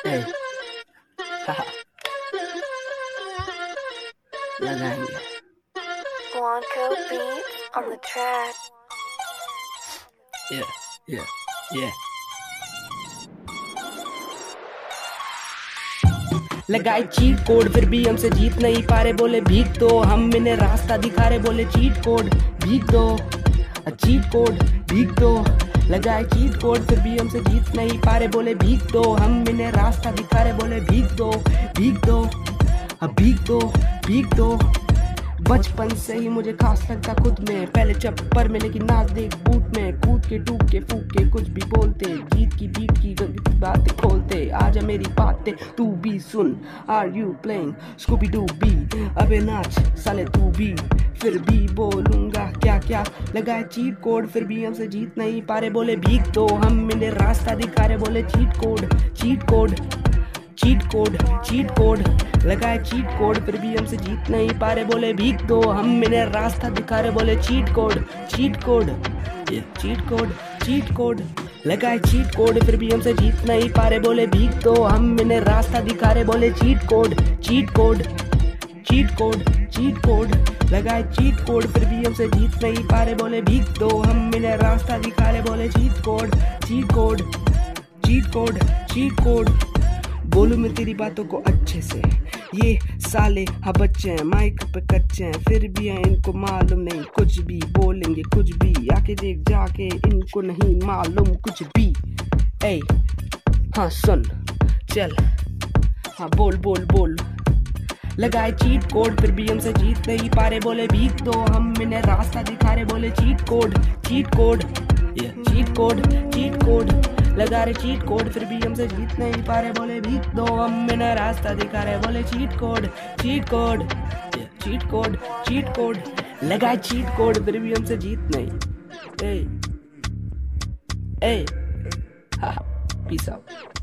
ए, हाहा, लगाएंगे। Blanco beats on the track. Yeah, yeah, yeah. लगाए cheat code फिर भी हमसे जीत नहीं पा रहे, बोले भीग दो, हम इन्हें रास्ता दिखा रहे, बोले चीट कोड भीग दो, चीट कोड भीग दो। लगाए चीट कोड फिर भी हमसे जीत नहीं पा रहे, बोले भीग दो, हम इन्हें रास्ता दिखा रहे, बोले भीग दो, भीग दो, भीग दो, भीग दो। बचपन से ही मुझे खास लगता खुद में, पहले चप्पर में लेकिन नाच देख बूट में, कूद के टूक के फूक के कुछ भी बोलते, जीत की बीट की बातें खोलते, आजा मेरी बातें तू भी सुन। Are you playing Scooby Doo B, अबे नाच साले तू भी, फिर भी बोलूंगा क्या क्या। लगाए चीट कोड फिर भी हमसे जीत नहीं पा रहे, बोले भीग दो, हम इन्हें रास्ता दिखा रहे, बोले cheat code, cheat code, cheat code, cheat code. लगाए चीट कोड फिर भी हमसे जीत नहीं पा रहे, बोले भीग दो, हम इन्हें रास्ता दिखा रहे, बोले cheat code, cheat code, cheat code, cheat code. लगाए चीट कोड फिर भी हमसे जीत नहीं पा रहे, बोले भीग दो, हम इन्हें रास्ता दिखा रहे, बोले cheat code, cheat code, cheat code, cheat code. लगाए चीट कोड फिर भी हमसे जीत नहीं पा रहे, बोले भीग दो, हम इन्हें रास्ता दिखा रहे, बोले cheat code, cheat code, cheat code, cheat code. बोलूं मैं तेरी बातों को अच्छे से, ये साले हाँ बच्चे हैं, माइक पे कच्चे हैं, फिर भी है इनको मालूम नहीं, कुछ भी बोलेंगे कुछ भी, आके देख जाके इनको नहीं मालूम कुछ भी। ए हाँ सुन चल, हाँ बोल बोल बोल। लगाए चीट कोड फिर भी हमसे जीत नहीं पा रहे, बोले भीग दो, हम इन्हें रास्ता दिखा रहे, बोले cheat code, cheat code, cheat code, cheat code. लगा रहे चीट कोड फिर भी हमसे जीत नहीं पा रहे, बोले भीग दो, हम इन्हें रास्ता दिखा रहे, बोले cheat code, cheat code, cheat code, cheat code. लगाए चीट कोड फिर भी हमसे जीत नहीं। ए, ए, हाँ, पीस आउट।